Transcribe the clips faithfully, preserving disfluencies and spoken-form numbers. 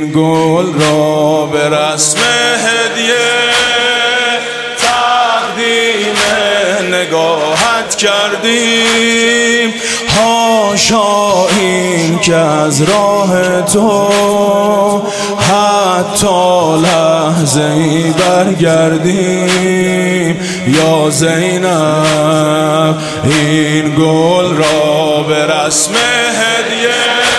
این گل را به رسم هدیه تقدیم نگاهت کردیم. حاشا این که از راه تو حتی لحظه ای برگردیم. یا زینب این گل را به رسم هدیه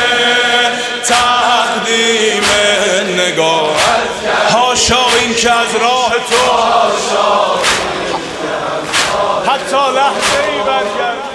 تقدیم نگاهت. حاشا این که از راه تو حتی لحظه ای برگردیم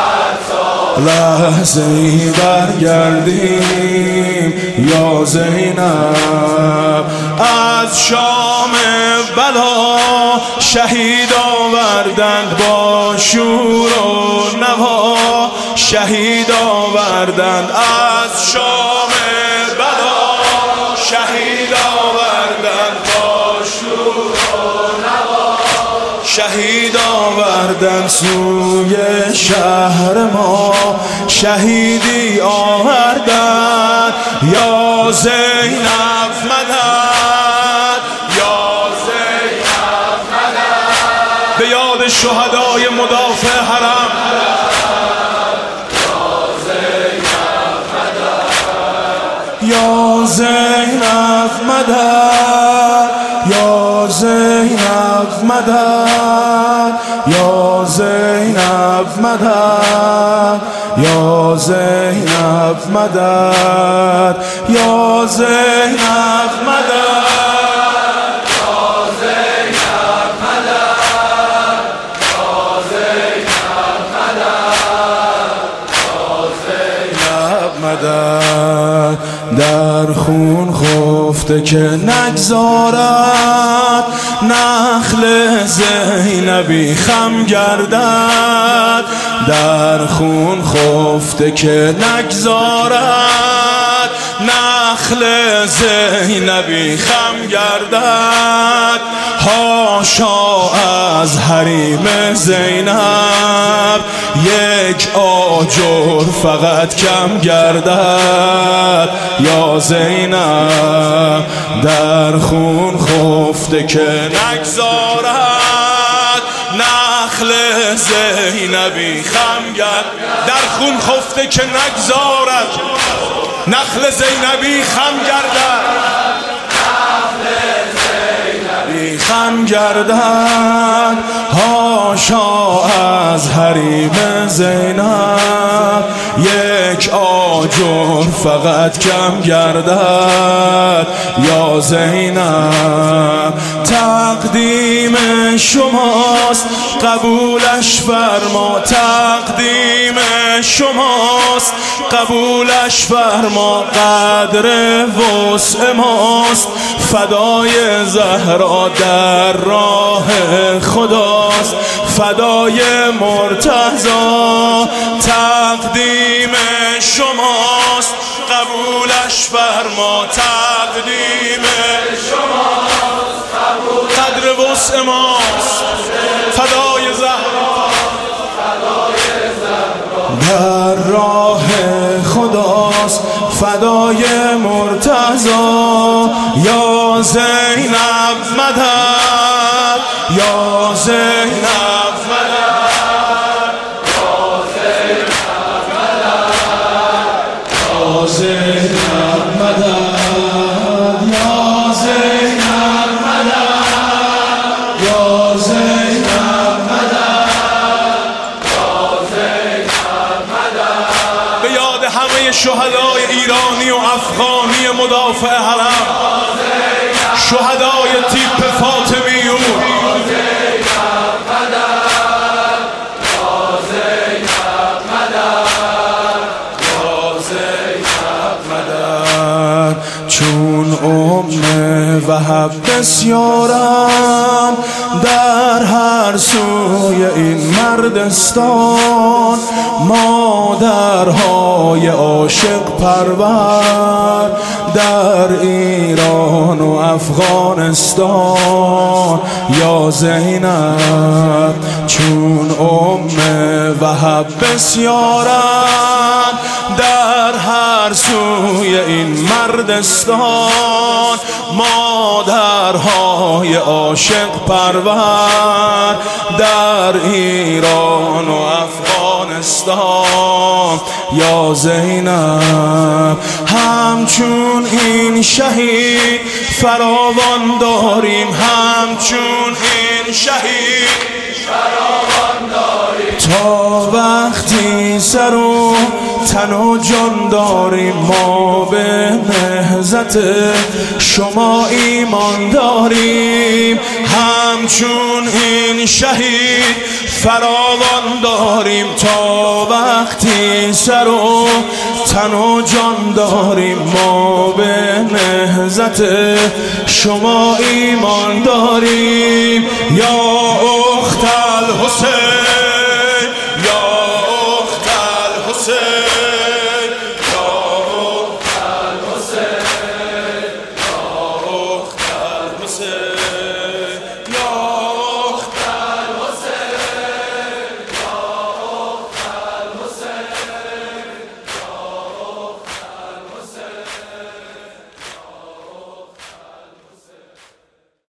لحظه ای برگردیم. یا زینب از شام بلا شهید آوردند با شور و نوا. شهید آوردند از شام بلا شهید آوردند با شور و نوا. شهید آوردن سوی شهر ما شهیدی آوردن. یا زینب مدد یا زینب مدد به یاد شهدای مدافع حرم. یا زینب مدد یا زینب مدد یا زینب مدد یا زینب مدد یا زینب مدد در خون خفته که نگذارد نخل زینبی خم گردد. در خون خفته که نگذارد نخل زینبی خم گردد. حاشا از حریم زینب یک آجر فقط کم گردد. یا زینب در خون خفته که نگذارد نخل زینبی خم گردد. در خون خفته که نگذارد نخل زینبی خم گردد خم گردد. حاشا از حریم زینب یک آجر فقط کم گردد. یا زینب تقدیم شماست قبولش فرما. تقدیم شماست قبولش فرما. قدر وسع ماست فدای زهرا در راه خداست. فدای مرتضی تقدیم شماست قبولش فرما. تقدیم شماست قدر وسع ماست فدای زهرا در راه خداست. فدای مرتضی. یا زینب مدد یا زینب مدد یا زینب مدد یا زینب مدد یا زینب مدد یا زینب مدد به یاد همه شهدای ایرانی و افغانی مدافع حرم. شهدای تیپ فاطمیون. چون ام وهب بسیارم در هر سوی این مردستان. مادرهای عاشق پرور در ایران و افغانستان یا زینب چون ام وهب بسیارند در هر سوی این مردستان، مادرهای عاشق پرور در ایران و افغانستان یا زینب. همچون این شهید فراوان داریم، همچون این شهید فراوان داریم، تا وقتی سر و تن و جان داریم. ما به نهضت شما ایمان داریم، همچون این شهید فراوان داریم، تا وقتی سر و تن و جان داریم. ما به نهضت شما ایمان داریم. یا اخت الحسین